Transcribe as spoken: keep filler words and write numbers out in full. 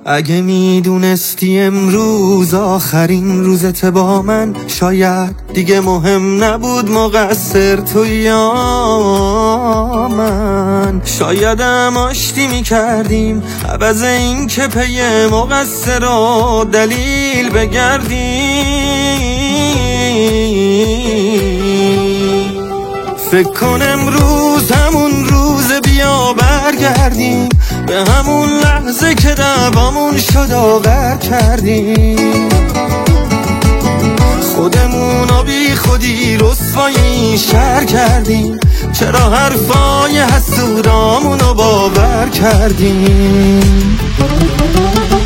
اگه میدونستی امروز آخرین روزت با من، شاید دیگه مهم نبود مقصر تو یا من. شایدم آشتی میکردیم عوض این که پی مقصر و دلیل بگردیم. فکر کن امروز همون روز، بیا برگردیم به همون لحظه که دعوامون شد آور کردیم. خودمونو بی خودی رسوایی شر کردیم، چرا حرفای حسودامونو باور کردیم.